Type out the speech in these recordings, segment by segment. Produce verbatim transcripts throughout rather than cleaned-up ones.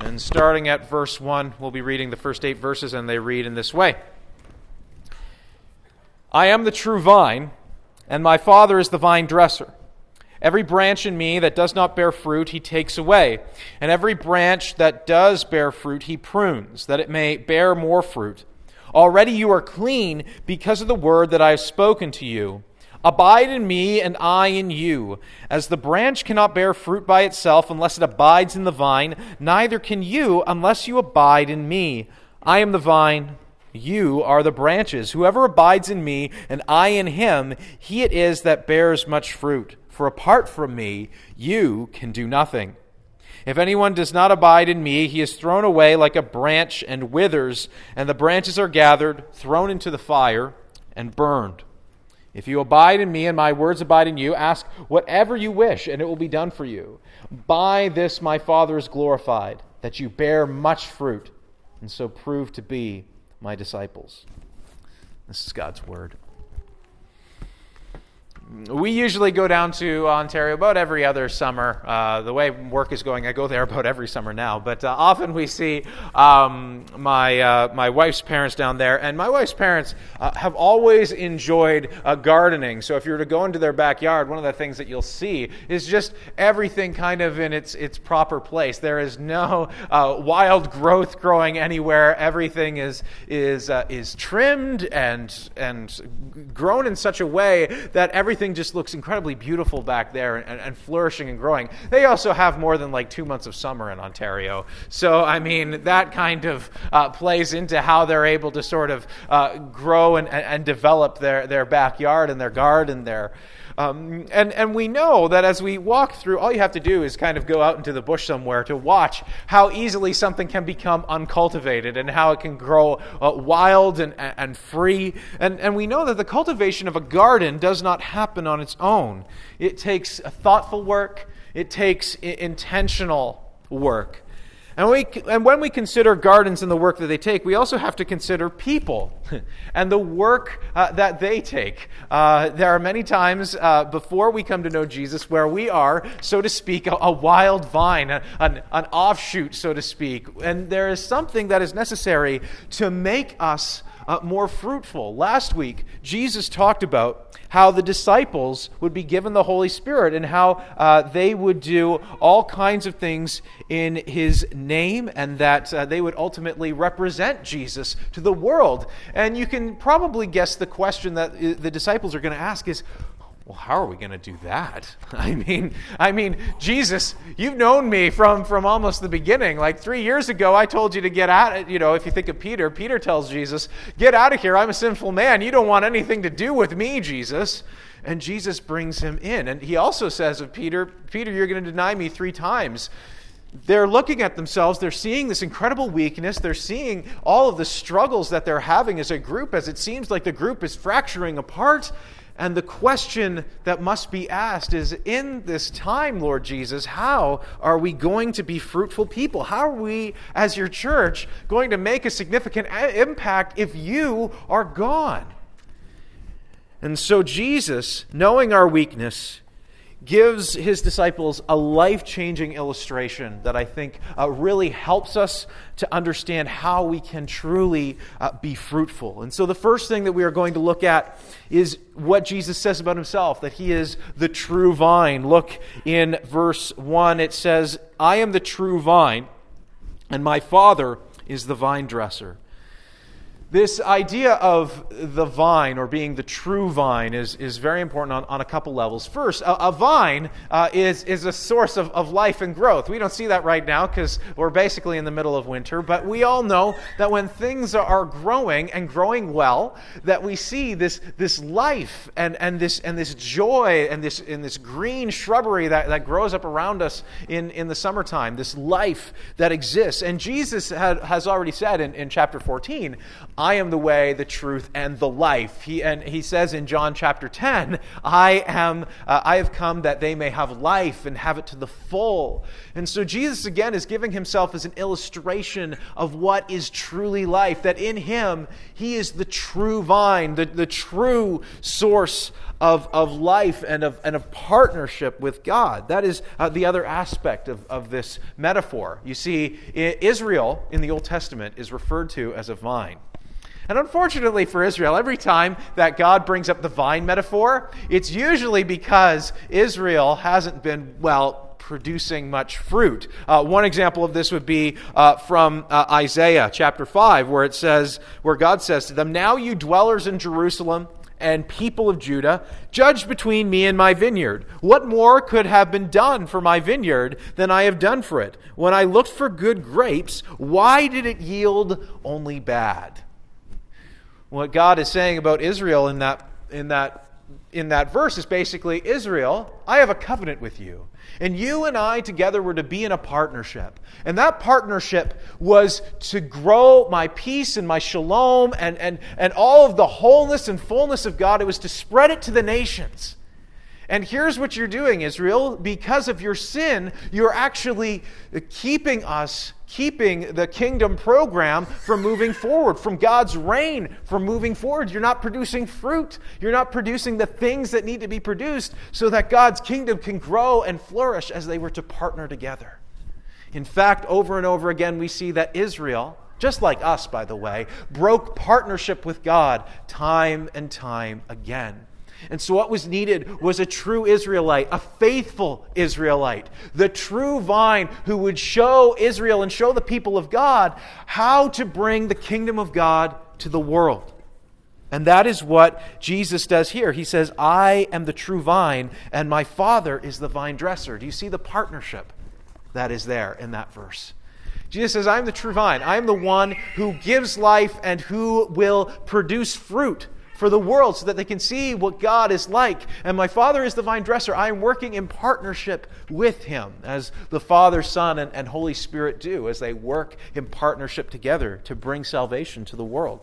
And starting at verse one, we'll be reading the first eight verses, and they read in this way. I am the true vine, and my Father is the vine dresser. Every branch in me that does not bear fruit, he takes away. And every branch that does bear fruit, he prunes, that it may bear more fruit. Already you are clean because of the word that I have spoken to you. Abide in me, and I in you. As the branch cannot bear fruit by itself unless it abides in the vine, neither can you unless you abide in me. I am the vine, you are the branches. Whoever abides in me, and I in him, he it is that bears much fruit. For apart from me, you can do nothing. If anyone does not abide in me, he is thrown away like a branch and withers, and the branches are gathered, thrown into the fire, and burned. If you abide in me and my words abide in you, ask whatever you wish, and it will be done for you. By this my Father is glorified, that you bear much fruit, and so prove to be my disciples. This is God's word. We usually go down to Ontario about every other summer. Uh, the way work is going, I go there about every summer now. But uh, often we see um, my uh, my wife's parents down there. And my wife's parents uh, have always enjoyed uh, gardening. So if you were to go into their backyard, one of the things that you'll see is just everything kind of in its its proper place. There is no uh, wild growth growing anywhere. Everything is is uh, is trimmed and and grown in such a way that everything Everything just looks incredibly beautiful back there and, and flourishing and growing. They also have more than like two months of summer in Ontario. So, I mean, that kind of uh, plays into how they're able to sort of uh, grow and, and develop their, their backyard and their garden there. Um, and, and we know that as we walk through, all you have to do is kind of go out into the bush somewhere to watch how easily something can become uncultivated and how it can grow uh, wild and, and free. And, and we know that the cultivation of a garden does not happen on its own. It takes thoughtful work. It takes I- intentional work. And, we, and when we consider gardens and the work that they take, we also have to consider people and the work uh, that they take. Uh, there are many times uh, before we come to know Jesus where we are, so to speak, a, a wild vine, a, an, an offshoot, so to speak. And there is something that is necessary to make us uh, more fruitful. Last week, Jesus talked about how the disciples would be given the Holy Spirit and how uh, they would do all kinds of things in his name and that uh, they would ultimately represent Jesus to the world. And you can probably guess the question that the disciples are going to ask is, well, how are we going to do that? I mean, I mean, Jesus, you've known me from, from almost the beginning. Like three years ago, I told you to get out. You know, if you think of Peter, Peter tells Jesus, get out of here. I'm a sinful man. You don't want anything to do with me, Jesus. And Jesus brings him in. And he also says of Peter, Peter, you're going to deny me three times. They're looking at themselves. They're seeing this incredible weakness. They're seeing all of the struggles that they're having as a group, as it seems like the group is fracturing apart. And the question that must be asked is, in this time, Lord Jesus, how are we going to be fruitful people? How are we, as your church, going to make a significant impact if you are gone? And so Jesus, knowing our weakness, gives his disciples a life-changing illustration that I think uh, really helps us to understand how we can truly uh, be fruitful. And so the first thing that we are going to look at is what Jesus says about himself, that he is the true vine. Look in verse one, it says, I am the true vine, and my Father is the vine dresser. This idea of the vine, or being the true vine, is, is very important on, on a couple levels. First, a, a vine uh, is, is a source of, of life and growth. We don't see that right now because we're basically in the middle of winter, but we all know that when things are growing and growing well, that we see this, this life and, and, this, and this joy and this, and this green shrubbery that, that grows up around us in, in the summertime, this life that exists. And Jesus had, has already said in, in chapter fourteen, I am the way, the truth, and the life. He and he says in John chapter ten, I am. Uh, I have come that they may have life and have it to the full. And so Jesus again is giving himself as an illustration of what is truly life. That in him he is the true vine, the, the true source of, of life and of, and of partnership with God. That is uh, the other aspect of, of this metaphor. You see, Israel in the Old Testament is referred to as a vine. And unfortunately for Israel, every time that God brings up the vine metaphor, it's usually because Israel hasn't been, well, producing much fruit. Uh, one example of this would be uh, from uh, Isaiah chapter five, where it says, where God says to them, "Now you dwellers in Jerusalem and people of Judah, judge between me and my vineyard. What more could have been done for my vineyard than I have done for it? When I looked for good grapes, why did it yield only bad?" What God is saying about Israel in that in that in that verse is basically, Israel, I have a covenant with you. And you and I together were to be in a partnership. And that partnership was to grow my peace and my shalom and, and, and all of the wholeness and fullness of God. It was to spread it to the nations. And here's what you're doing, Israel. Because of your sin, you're actually keeping us, keeping the kingdom program from moving forward, from God's reign from moving forward. You're not producing fruit. You're not producing the things that need to be produced so that God's kingdom can grow and flourish as they were to partner together. In fact, over and over again, we see that Israel, just like us, by the way, broke partnership with God time and time again. And so what was needed was a true Israelite, a faithful Israelite, the true vine who would show Israel and show the people of God how to bring the kingdom of God to the world. And that is what Jesus does here. He says, "I am the true vine, and my Father is the vine dresser." Do you see the partnership that is there in that verse? Jesus says, "I am the true vine. I am the one who gives life and who will produce fruit for the world so that they can see what God is like. And my Father is the vine dresser. I am working in partnership with Him, as the Father, Son, and, and Holy Spirit do, as they work in partnership together to bring salvation to the world."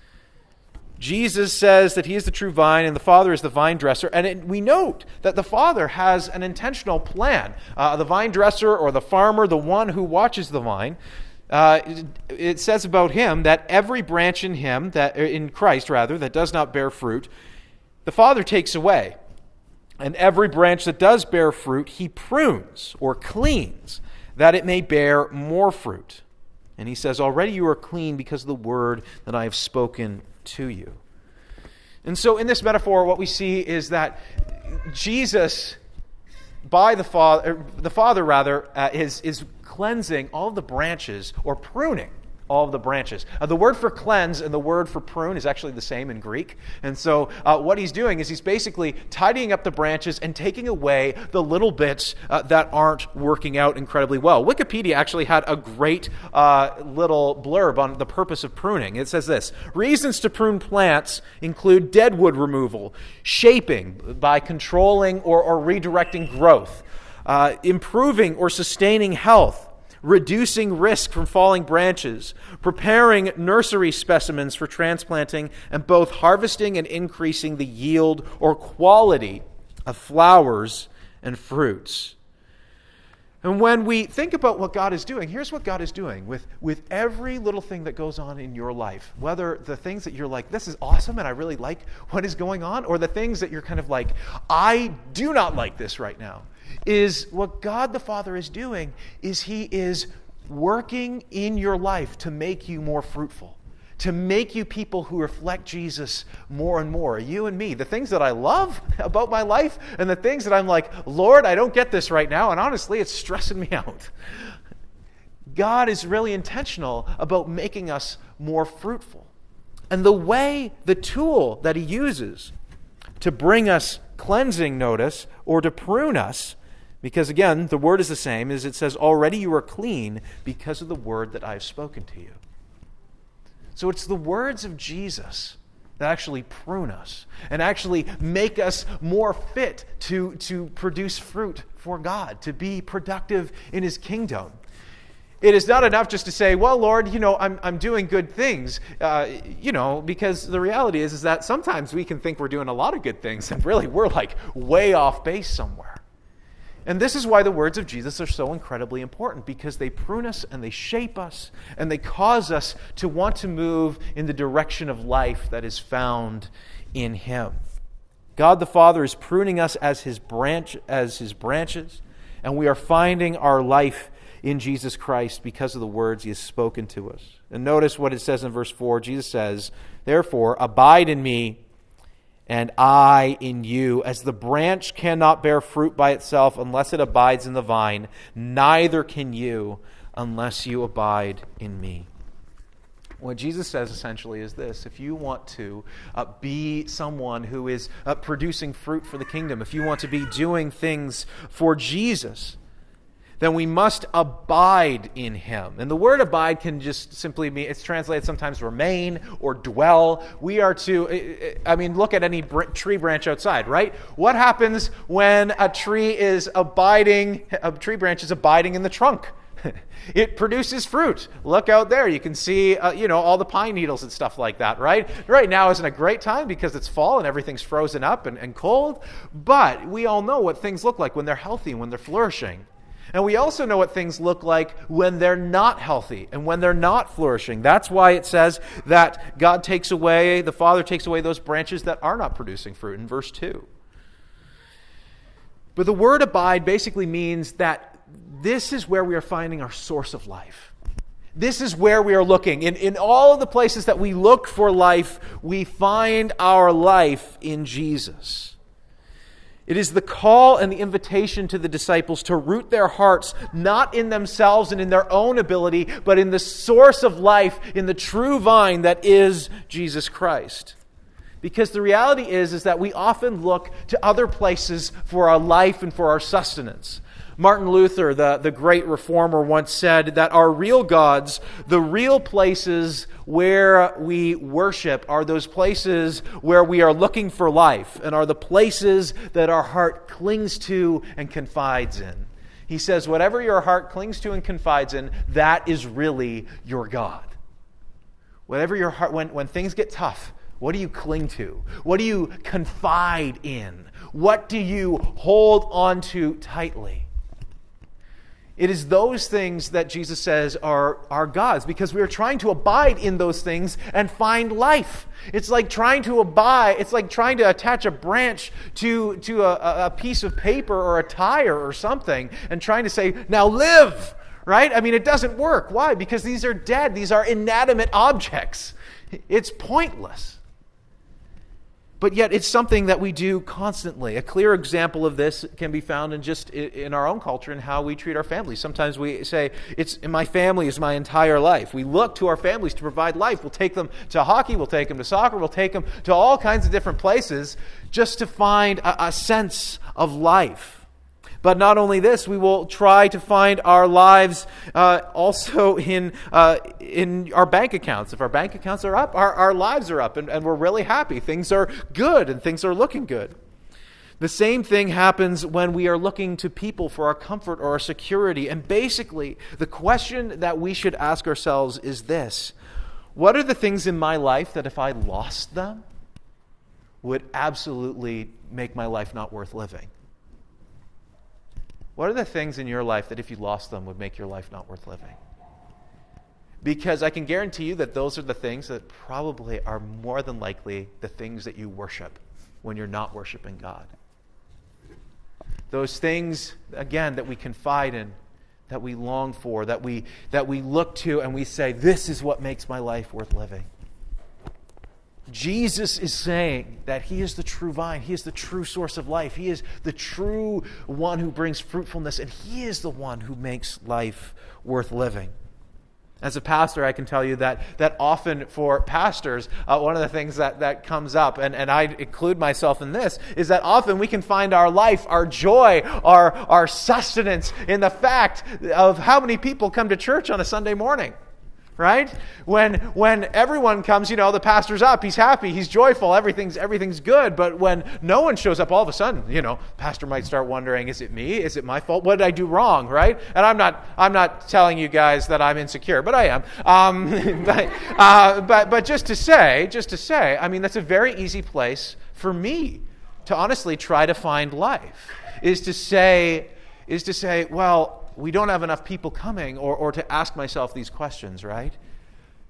Jesus says that He is the true vine and the Father is the vine dresser. And it, we note that the Father has an intentional plan. Uh, the vine dresser, or the farmer, the one who watches the vine, Uh, it, it says about Him that every branch in Him, that in Christ rather, that does not bear fruit, the Father takes away. And every branch that does bear fruit, He prunes or cleans, that it may bear more fruit. And He says, "Already you are clean because of the word that I have spoken to you." And so in this metaphor, what we see is that Jesus, by the Father, the Father rather, uh, is is cleansing all of the branches, or pruning all of the branches. Uh, the word for cleanse and the word for prune is actually the same in Greek. And so uh, what He's doing is He's basically tidying up the branches and taking away the little bits uh, that aren't working out incredibly well. Wikipedia actually had a great uh, little blurb on the purpose of pruning. It says this: "Reasons to prune plants include deadwood removal, shaping by controlling or, or redirecting growth, uh, improving or sustaining health, reducing risk from falling branches, preparing nursery specimens for transplanting, and both harvesting and increasing the yield or quality of flowers and fruits." And when we think about what God is doing, here's what God is doing with, with every little thing that goes on in your life. Whether the things that you're like, "This is awesome and I really like what is going on," or the things that you're kind of like, "I do not like this right now," is what God the Father is doing is He is working in your life to make you more fruitful, to make you people who reflect Jesus more and more. You and me, the things that I love about my life and the things that I'm like, "Lord, I don't get this right now, and honestly, it's stressing me out." God is really intentional about making us more fruitful. And the way, the tool that He uses to bring us cleansing, notice, or to prune us, because again, the word is the same, is it says, "Already you are clean because of the word that I have spoken to you." So it's the words of Jesus that actually prune us and actually make us more fit to, to produce fruit for God, to be productive in His kingdom. It is not enough just to say, "Well, Lord, you know, I'm I'm doing good things," uh, you know, because the reality is, is that sometimes we can think we're doing a lot of good things, and really we're like way off base somewhere. And this is why the words of Jesus are so incredibly important, because they prune us and they shape us and they cause us to want to move in the direction of life that is found in Him. God the Father is pruning us as his branch, as his branches, and we are finding our life in Jesus Christ because of the words he has spoken to us. And notice what it says in verse four. Jesus says, "Therefore, abide in me, and I in you. As the branch cannot bear fruit by itself unless it abides in the vine, neither can you unless you abide in me." What Jesus says essentially is this: if you want to uh, be someone who is uh, producing fruit for the kingdom, if you want to be doing things for Jesus, then we must abide in him. And the word abide can just simply mean, it's translated sometimes remain or dwell. We are to, I mean, look at any br- tree branch outside, right? What happens when a tree is abiding, a tree branch is abiding in the trunk? It produces fruit. Look out there. You can see, uh, you know, all the pine needles and stuff like that, right? Right now isn't a great time because it's fall and everything's frozen up and, and cold. But we all know what things look like when they're healthy and when they're flourishing. And we also know what things look like when they're not healthy and when they're not flourishing. That's why it says that God takes away, the Father takes away those branches that are not producing fruit in verse two. But the word abide basically means that this is where we are finding our source of life. This is where we are looking. In, in all of the places that we look for life, we find our life in Jesus. It is the call and the invitation to the disciples to root their hearts not in themselves and in their own ability, but in the source of life, in the true vine that is Jesus Christ. Because the reality is, is that we often look to other places for our life and for our sustenance. Martin Luther, the, the great reformer, once said that our real gods, the real places where we worship, are those places where we are looking for life and are the places that our heart clings to and confides in. He says, whatever your heart clings to and confides in, that is really your God. Whatever your heart, when, when things get tough, what do you cling to? What do you confide in? What do you hold on to tightly? It is those things that Jesus says are our gods, because we are trying to abide in those things and find life. It's like trying to abide, it's like trying to attach a branch to, to a, a piece of paper or a tire or something and trying to say, now live, right? I mean, it doesn't work. Why? Because these are dead. These are inanimate objects. It's pointless. But yet it's something that we do constantly. A clear example of this can be found in just in our own culture and how we treat our families. Sometimes we say, "It's my family is my entire life." We look to our families to provide life. We'll take them to hockey, we'll take them to soccer, we'll take them to all kinds of different places just to find a, a sense of life. But not only this, we will try to find our lives uh, also in uh, in our bank accounts. If our bank accounts are up, our, our lives are up, and, and we're really happy. Things are good, and things are looking good. The same thing happens when we are looking to people for our comfort or our security. And basically, the question that we should ask ourselves is this: what are the things in my life that if I lost them would absolutely make my life not worth living? What are the things in your life that if you lost them would make your life not worth living? Because I can guarantee you that those are the things that probably are more than likely the things that you worship when you're not worshiping God. Those things, again, that we confide in, that we long for, that we, that we look to and we say, this is what makes my life worth living. Jesus is saying that He is the true vine. He is the true source of life. He is the true one who brings fruitfulness, and He is the one who makes life worth living. As a pastor, I can tell you that that often for pastors, uh, one of the things that, that comes up, and, and I include myself in this, is that often we can find our life, our joy, our, our sustenance in the fact of how many people come to church on a Sunday morning. Right? When when everyone comes, you know, the pastor's up, he's happy, he's joyful, everything's everything's good. But when no one shows up, all of a sudden, you know, pastor might start wondering, is it me? Is it my fault? What did I do wrong? Right? And I'm not I'm not telling you guys that I'm insecure, but I am. Um, but, uh, but but just to say, just to say, I mean, that's a very easy place for me to honestly try to find life. Is to say, is to say, well, we don't have enough people coming, or, or to ask myself these questions, right?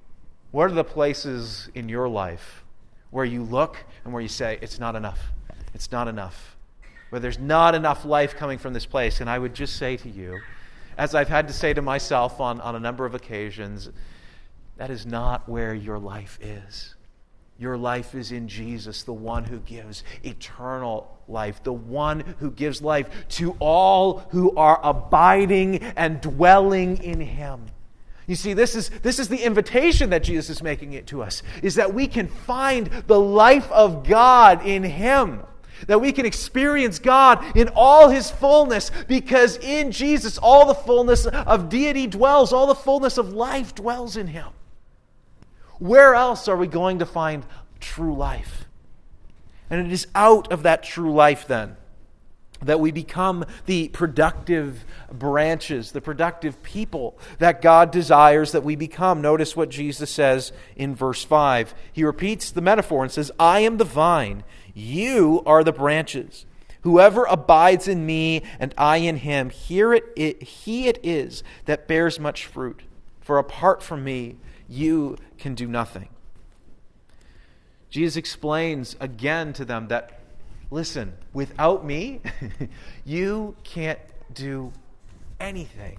What are the places in your life where you look and where you say, it's not enough? it's not enough. Where there's not enough life coming from this place. And I would just say to you, as I've had to say to myself on, on a number of occasions, that is not where your life is. Your life is in Jesus, the one who gives eternal life, the one who gives life to all who are abiding and dwelling in Him. You see, this is, this is the invitation that Jesus is making it to us, is that we can find the life of God in Him. That we can experience God in all His fullness, because in Jesus all the fullness of deity dwells, all the fullness of life dwells in Him. Where else are we going to find true life? And it is out of that true life then that we become the productive branches, the productive people that God desires that we become. Notice what Jesus says in verse five. He repeats the metaphor and says, I am the vine, you are the branches. Whoever abides in me and I in him, here it, it, he it is that bears much fruit. For apart from me, you can do nothing. Jesus explains again to them that, listen, without me, you can't do anything.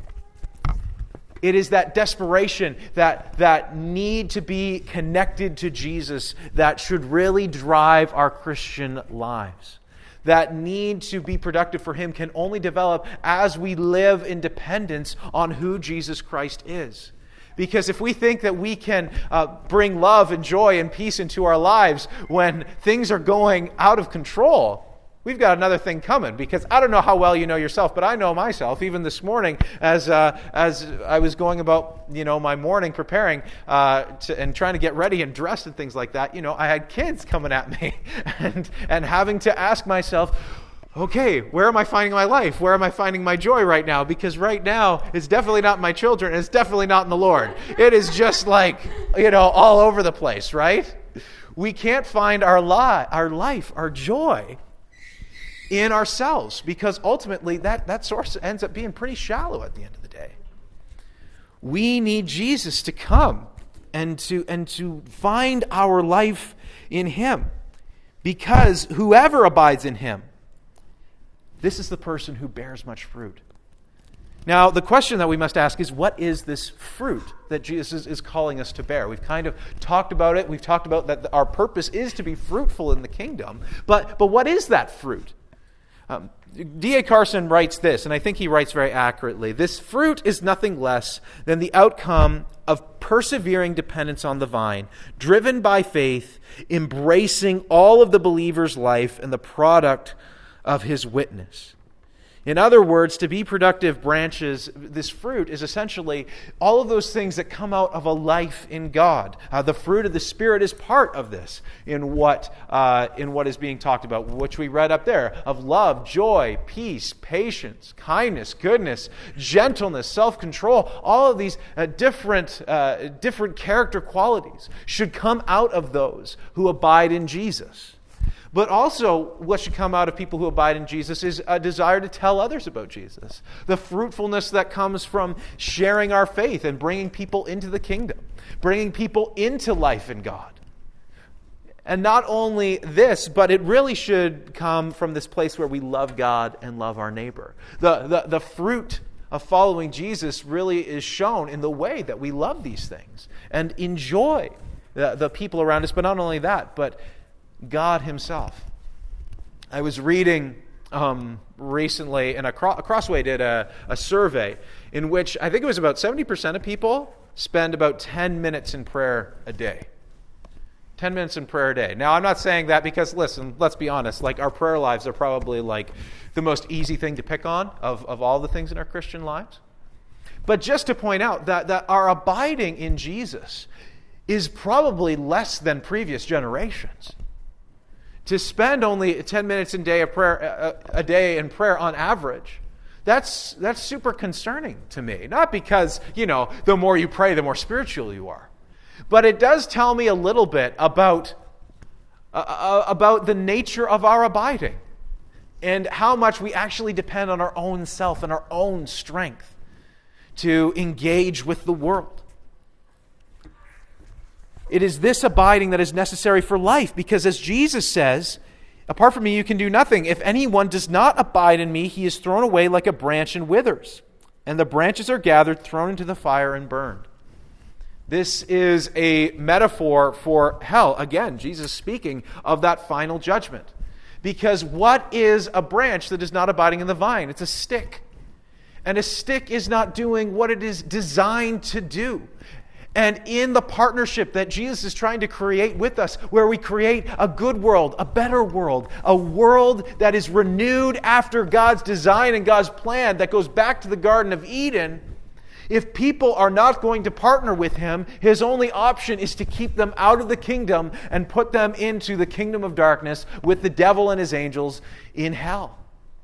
It is that desperation, that, that need to be connected to Jesus that should really drive our Christian lives. That need to be productive for Him can only develop as we live in dependence on who Jesus Christ is. Because if we think that we can uh, bring love and joy and peace into our lives when things are going out of control, we've got another thing coming. Because I don't know how well you know yourself, but I know myself. Even this morning, as uh, as I was going about, you know, my morning preparing uh, to, and trying to get ready and dressed and things like that, you know, I had kids coming at me and and having to ask myself, okay, where am I finding my life? Where am I finding my joy right now? Because right now, it's definitely not in my children. It's definitely not in the Lord. It is just like, you know, all over the place, right? We can't find our, li- our life, our joy in ourselves, because ultimately that, that source ends up being pretty shallow at the end of the day. We need Jesus to come and to, and to find our life in Him, because whoever abides in Him, this is the person who bears much fruit. Now, the question that we must ask is, what is this fruit that Jesus is calling us to bear? We've kind of talked about it. We've talked about that our purpose is to be fruitful in the kingdom. But, but what is that fruit? Um, D A Carson writes this, and I think he writes very accurately. This fruit is nothing less than the outcome of persevering dependence on the vine, driven by faith, embracing all of the believer's life and the product of his witness. In other words, to be productive branches, this fruit is essentially all of those things that come out of a life in God. Uh, the fruit of the Spirit is part of this in what uh, in what is being talked about, which we read up there, of love, joy, peace, patience, kindness, goodness, gentleness, self-control. All of these uh, different uh, different character qualities should come out of those who abide in Jesus. But also, what should come out of people who abide in Jesus is a desire to tell others about Jesus. The fruitfulness that comes from sharing our faith and bringing people into the kingdom, bringing people into life in God. And not only this, but it really should come from this place where we love God and love our neighbor. The, the, the fruit of following Jesus really is shown in the way that we love these things and enjoy the, the people around us. But not only that, but God Himself. I was reading um, recently, and a, Cro- a Crossway did a, a survey in which I think it was about seventy percent of people spend about ten minutes in prayer a day. ten minutes in prayer a day. Now, I'm not saying that because, listen, let's be honest, like our prayer lives are probably like the most easy thing to pick on of, of all the things in our Christian lives. But just to point out that, that our abiding in Jesus is probably less than previous generations. To spend only ten minutes a day of prayer, a, a day in prayer on average, that's that's super concerning to me. Not because, you know, the more you pray, the more spiritual you are, but it does tell me a little bit about uh, about the nature of our abiding and how much we actually depend on our own self and our own strength to engage with the world. It is this abiding that is necessary for life, because as Jesus says, Apart from me, you can do nothing. If anyone does not abide in me, he is thrown away like a branch and withers. And the branches are gathered, thrown into the fire, and burned. This is a metaphor for hell. Again, Jesus speaking of that final judgment. Because what is a branch that is not abiding in the vine? It's a stick. And a stick is not doing what it is designed to do. And in the partnership that Jesus is trying to create with us, where we create a good world, a better world, a world that is renewed after God's design and God's plan, that goes back to the Garden of Eden, if people are not going to partner with him, his only option is to keep them out of the kingdom and put them into the kingdom of darkness with the devil and his angels in hell.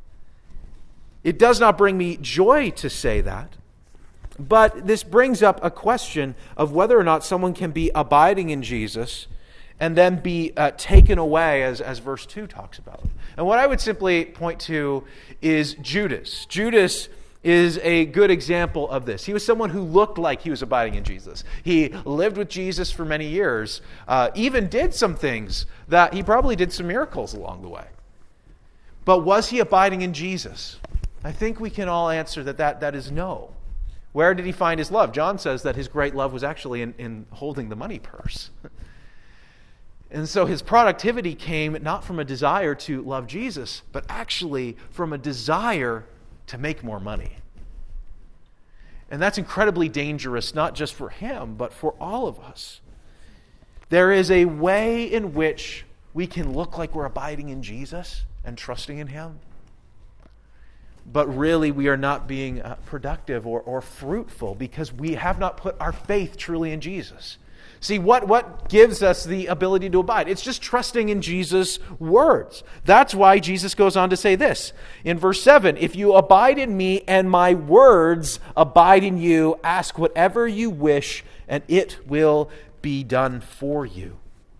It does not bring me joy to say that. But this brings up a question of whether or not someone can be abiding in Jesus and then be uh, taken away, as, as verse two talks about. And what I would simply point to is Judas. Judas is a good example of this. He was someone who looked like he was abiding in Jesus. He lived with Jesus for many years, uh, even did some things that he probably did some miracles along the way. But was he abiding in Jesus? I think we can all answer that that, that is no. Where did he find his love? John says that his great love was actually in, in holding the money purse. And so his productivity came not from a desire to love Jesus, but actually from a desire to make more money. And that's incredibly dangerous, not just for him, but for all of us. There is a way in which we can look like we're abiding in Jesus and trusting in him, but really we are not being uh, productive or, or fruitful because we have not put our faith truly in Jesus. See, what, what gives us the ability to abide? It's just trusting in Jesus' words. That's why Jesus goes on to say this. In verse seven, if you abide in me and my words abide in you, ask whatever you wish and it will be done for you.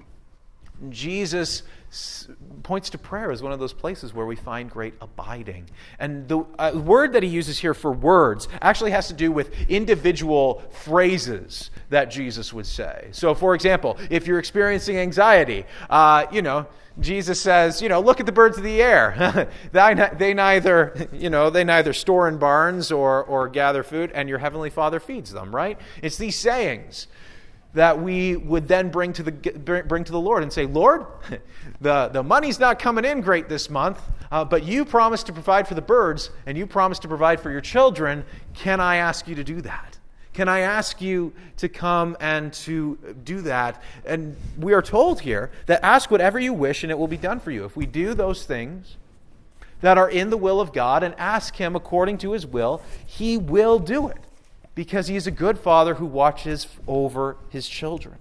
Jesus points to prayer as one of those places where we find great abiding. And the uh, word that he uses here for words actually has to do with individual phrases that Jesus would say. So, for example, if you're experiencing anxiety, uh, you know, Jesus says, you know, look at the birds of the air. they, they neither, you know, they neither store in barns or, or gather food, and your heavenly Father feeds them, right? It's these sayings that we would then bring to the bring to the Lord and say, Lord, the, the money's not coming in great this month, uh, but you promised to provide for the birds, and you promised to provide for your children. Can I ask you to do that? Can I ask you to come and to do that? And we are told here that ask whatever you wish, and it will be done for you. If we do those things that are in the will of God and ask him according to his will, he will do it. Because he is a good father who watches over his children.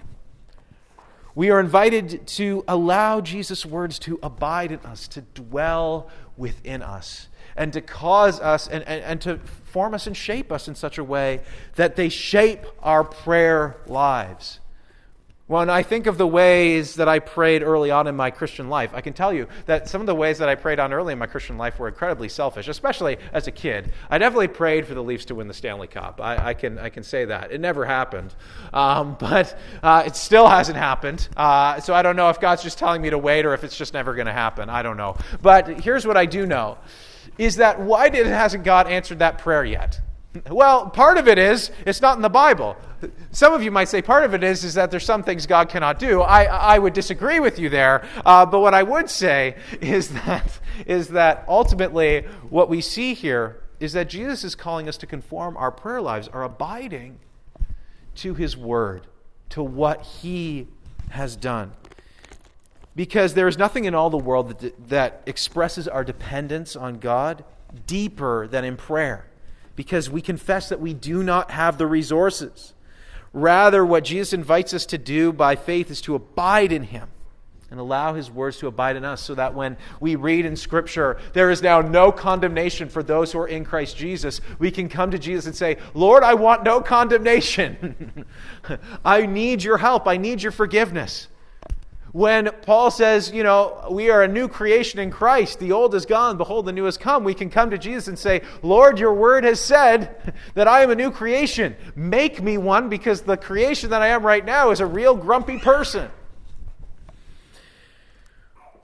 We are invited to allow Jesus' words to abide in us, to dwell within us, and to cause us and, and, and to form us and shape us in such a way that they shape our prayer lives. When I think of the ways that I prayed early on in my Christian life, I can tell you that some of the ways that I prayed on early in my Christian life were incredibly selfish, especially as a kid. I definitely prayed for the Leafs to win the Stanley Cup. I, I can I can say that. It never happened. Um, but uh, it still hasn't happened. Uh, so I don't know if God's just telling me to wait or if it's just never going to happen. I don't know. But here's what I do know, is that why did, hasn't God answered that prayer yet? Well, part of it is, it's not in the Bible. Some of you might say part of it is, is that there's some things God cannot do. I, I would disagree with you there. Uh, but what I would say is that, is that ultimately what we see here is that Jesus is calling us to conform our prayer lives, our abiding to his word, to what he has done. Because there is nothing in all the world that, that expresses our dependence on God deeper than in prayer. Because we confess that we do not have the resources. Rather, what Jesus invites us to do by faith is to abide in him and allow his words to abide in us, so that when we read in Scripture, there is now no condemnation for those who are in Christ Jesus, we can come to Jesus and say, Lord, I want no condemnation. I need your help. I need your forgiveness. When Paul says, you know, we are a new creation in Christ, the old is gone, behold, the new has come, we can come to Jesus and say, Lord, your word has said that I am a new creation. Make me one, because the creation that I am right now is a real grumpy person.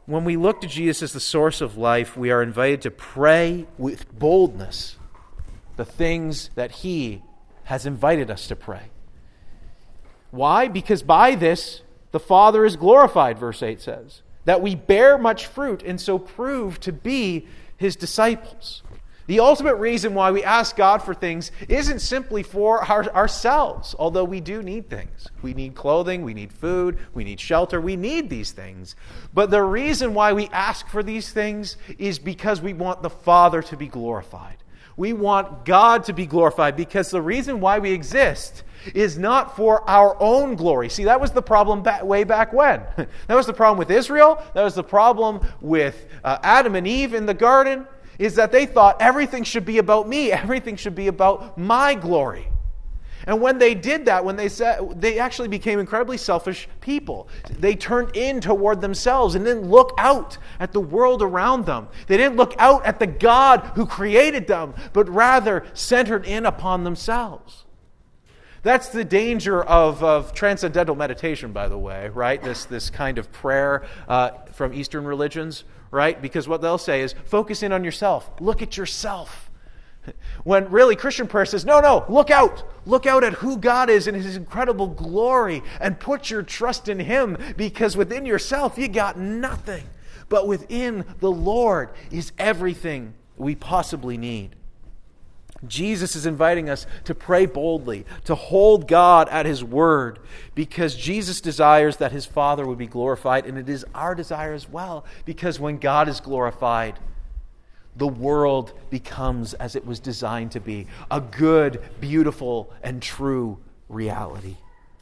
when we look to Jesus as the source of life, we are invited to pray with boldness the things that He has invited us to pray. Why? Because by this, the Father is glorified, verse eight says, that we bear much fruit and so prove to be His disciples. The ultimate reason why we ask God for things isn't simply for our, ourselves, although we do need things. We need clothing, we need food, we need shelter, we need these things. But the reason why we ask for these things is because we want the Father to be glorified. We want God to be glorified because the reason why we exist is not for our own glory. See, that was the problem back, way back when. That was the problem with Israel. That was the problem with uh, Adam and Eve in the garden, is that they thought everything should be about me. Everything should be about my glory. And when they did that, when they said, they actually became incredibly selfish people. They turned in toward themselves and didn't look out at the world around them. They didn't look out at the God who created them, but rather centered in upon themselves. That's the danger of, of transcendental meditation, by the way, right? This, this kind of prayer uh, from Eastern religions, right? Because what they'll say is, focus in on yourself. Look at yourself. When really Christian prayer says, no, no, look out. Look out at who God is and His incredible glory and put your trust in Him, because within yourself you got nothing. But within the Lord is everything we possibly need. Jesus is inviting us to pray boldly, to hold God at His word, because Jesus desires that His Father would be glorified, and it is our desire as well, because when God is glorified, the world becomes as it was designed to be, a good, beautiful, and true reality.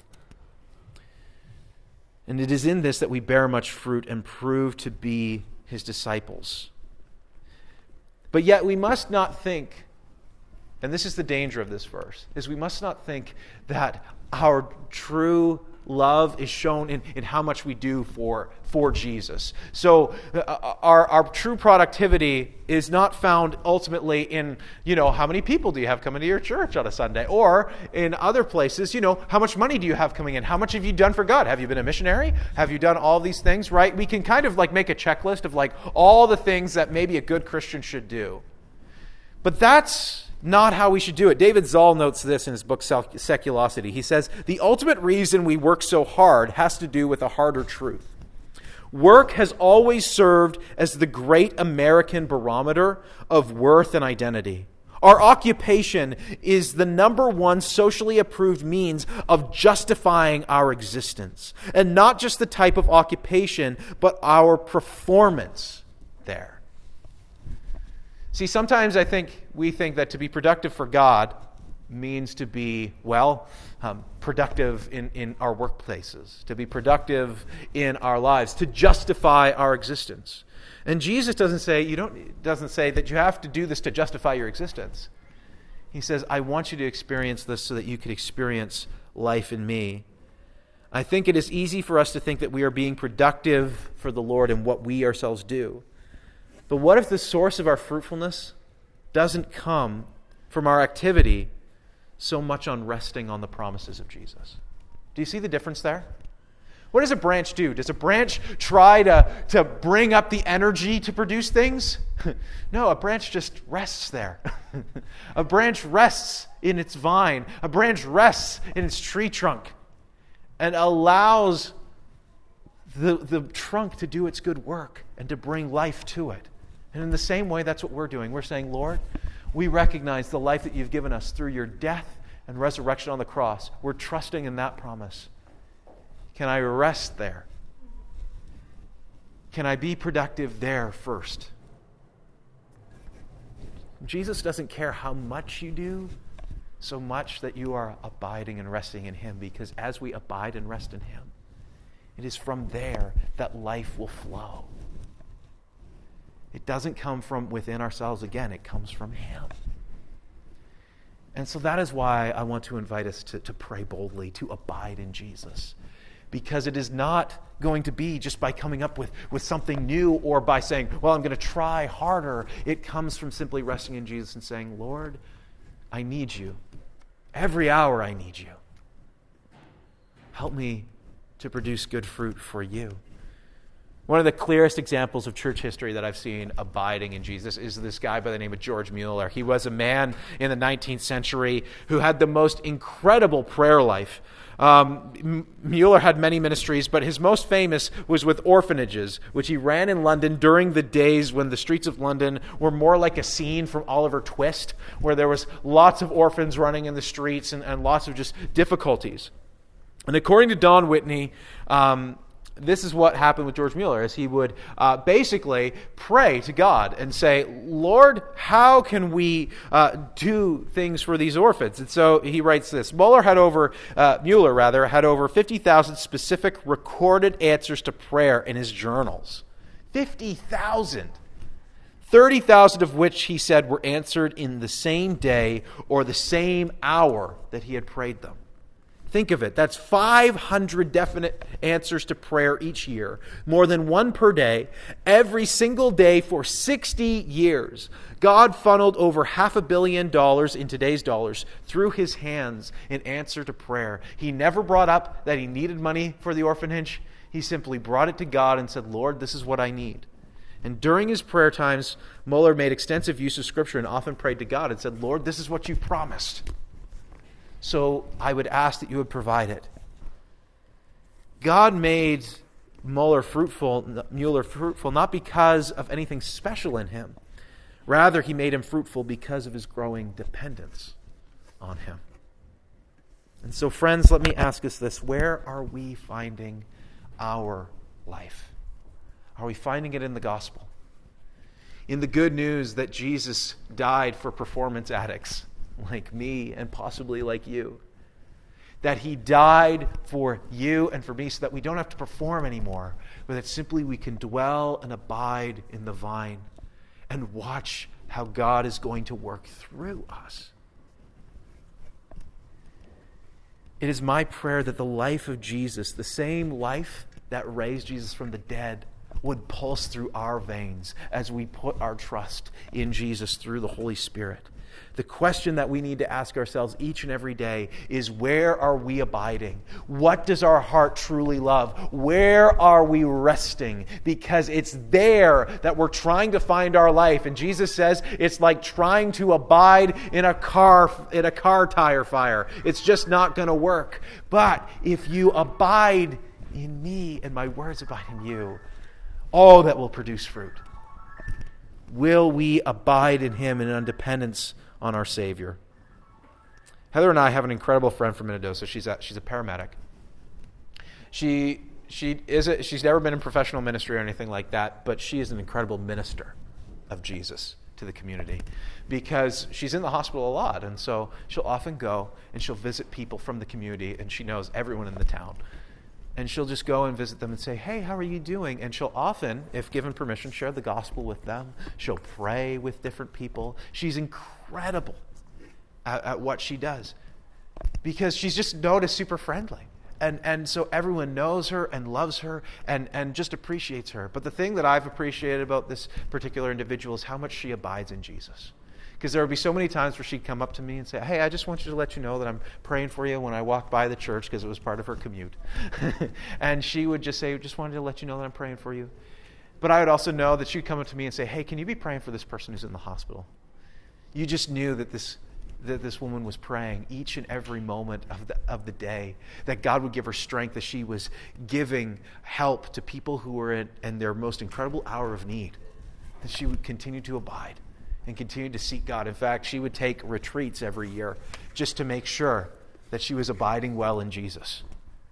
And it is in this that we bear much fruit and prove to be His disciples. But yet we must not think, and this is the danger of this verse, is we must not think that our true love is shown in, in how much we do for, for Jesus. So uh, our, our true productivity is not found ultimately in, you know, how many people do you have coming to your church on a Sunday? Or in other places, you know, how much money do you have coming in? How much have you done for God? Have you been a missionary? Have you done all these things, right? We can kind of like make a checklist of like all the things that maybe a good Christian should do. But that's not how we should do it. David Zoll notes this in his book Seculosity. He says, the ultimate reason we work so hard has to do with a harder truth. Work has always served as the great American barometer of worth and identity. Our occupation is the number one socially approved means of justifying our existence. And not just the type of occupation, but our performance there. See, sometimes I think we think that to be productive for God means to be, well, um, productive in, in our workplaces, to be productive in our lives, to justify our existence. And Jesus doesn't say you don't doesn't say that you have to do this to justify your existence. He says, I want you to experience this so that you can experience life in me. I think it is easy for us to think that we are being productive for the Lord in what we ourselves do. But what if the source of our fruitfulness doesn't come from our activity so much on resting on the promises of Jesus? Do you see the difference there? What does a branch do? Does a branch try to, to bring up the energy to produce things? No, a branch just rests there. A branch rests in its vine. A branch rests in its tree trunk and allows the, the trunk to do its good work and to bring life to it. And in the same way, that's what we're doing. We're saying, Lord, we recognize the life that you've given us through your death and resurrection on the cross. We're trusting in that promise. Can I rest there? Can I be productive there first? Jesus doesn't care how much you do, so much that you are abiding and resting in Him, because as we abide and rest in Him, it is from there that life will flow. It doesn't come from within ourselves again. It comes from Him. And so that is why I want to invite us to, to pray boldly, to abide in Jesus. Because it is not going to be just by coming up with, with something new or by saying, well, I'm going to try harder. It comes from simply resting in Jesus and saying, Lord, I need you. Every hour I need you. Help me to produce good fruit for you. One of the clearest examples of church history that I've seen abiding in Jesus is this guy by the name of George Mueller. He was a man in the nineteenth century who had the most incredible prayer life. Um, Mueller had many ministries, but his most famous was with orphanages, which he ran in London during the days when the streets of London were more like a scene from Oliver Twist, where there was lots of orphans running in the streets and, and lots of just difficulties. And according to Don Whitney, um, this is what happened with George Mueller, as he would uh, basically pray to God and say, Lord, how can we uh, do things for these orphans? And so he writes this. Mueller had over, uh, Mueller rather, had over fifty thousand specific recorded answers to prayer in his journals. fifty thousand. thirty thousand of which, he said, were answered in the same day or the same hour that he had prayed them. Think of it. That's five hundred definite answers to prayer each year, more than one per day, every single day for sixty years. God funneled over half a billion dollars in today's dollars through his hands in answer to prayer. He never brought up that he needed money for the orphanage. He simply brought it to God and said, Lord, this is what I need. And during his prayer times, Mueller made extensive use of Scripture and often prayed to God and said, Lord, this is what you've promised. So I would ask that you would provide it. God made Mueller fruitful, Mueller fruitful not because of anything special in him. Rather, he made him fruitful because of his growing dependence on him. And so, friends, let me ask us this. Where are we finding our life? Are we finding it in the gospel? In the good news that Jesus died for performance addicts like me and possibly like you. That he died for you and for me so that we don't have to perform anymore, but that simply we can dwell and abide in the vine and watch how God is going to work through us. It is my prayer that the life of Jesus, the same life that raised Jesus from the dead, would pulse through our veins as we put our trust in Jesus through the Holy Spirit. The question that we need to ask ourselves each and every day is, where are we abiding? What does our heart truly love? Where are we resting? Because it's there that we're trying to find our life. And Jesus says it's like trying to abide in a car in a car tire fire. It's just not going to work. But if you abide in me and my words abide in you, all that will produce fruit. Will we abide in him in dependence on our Savior? Heather and I have an incredible friend from Minnedosa. She's a, she's a paramedic. She she is a, she's never been in professional ministry or anything like that, but she is an incredible minister of Jesus to the community because she's in the hospital a lot, and so she'll often go and she'll visit people from the community, and she knows everyone in the town. And she'll just go and visit them and say, hey, how are you doing? And she'll often, if given permission, share the gospel with them. She'll pray with different people. She's incredible at, at what she does because she's just known as super friendly. And and so everyone knows her and loves her and, and just appreciates her. But the thing that I've appreciated about this particular individual is how much she abides in Jesus. Because there would be so many times where she'd come up to me and say, hey, I just want you to let you know that I'm praying for you when I walk by the church, because it was part of her commute. And she would just say, just wanted to let you know that I'm praying for you. But I would also know that she'd come up to me and say, hey, can you be praying for this person who's in the hospital? You just knew that this that this woman was praying each and every moment of the of the day, that God would give her strength as she was giving help to people who were in, in their most incredible hour of need, that she would continue to abide and continue to seek God. In fact, she would take retreats every year just to make sure that she was abiding well in Jesus.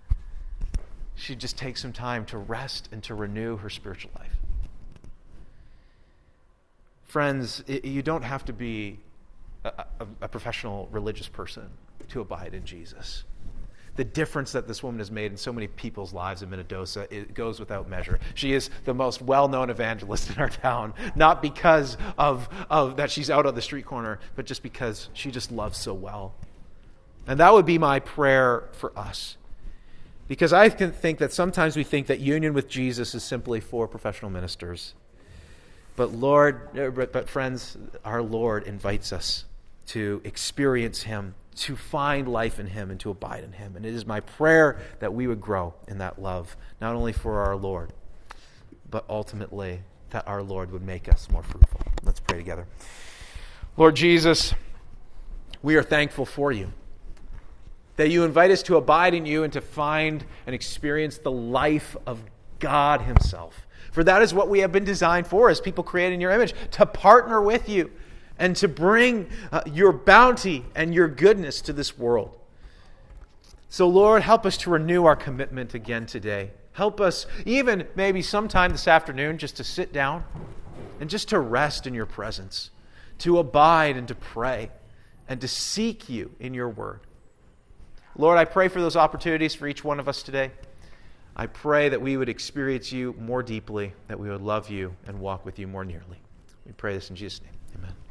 She'd just take some time to rest and to renew her spiritual life. Friends, it, you don't have to be a, a, a professional religious person to abide in Jesus. The difference that this woman has made in so many people's lives in Minnedosa, it goes without measure. She is the most well-known evangelist in our town, not because of, of that she's out on the street corner, but just because she just loves so well. And that would be my prayer for us. Because I can think that sometimes we think that union with Jesus is simply for professional ministers. But Lord, but, but friends, our Lord invites us to experience him, to find life in him, and to abide in him. And it is my prayer that we would grow in that love, not only for our Lord, but ultimately that our Lord would make us more fruitful. Let's pray together. Lord Jesus, we are thankful for you, that you invite us to abide in you and to find and experience the life of God himself. For that is what we have been designed for as people created in your image, to partner with you and to bring uh, your bounty and your goodness to this world. So Lord, help us to renew our commitment again today. Help us even maybe sometime this afternoon just to sit down and just to rest in your presence, to abide and to pray and to seek you in your word. Lord, I pray for those opportunities for each one of us today. I pray that we would experience you more deeply, that we would love you and walk with you more nearly. We pray this in Jesus' name. Amen.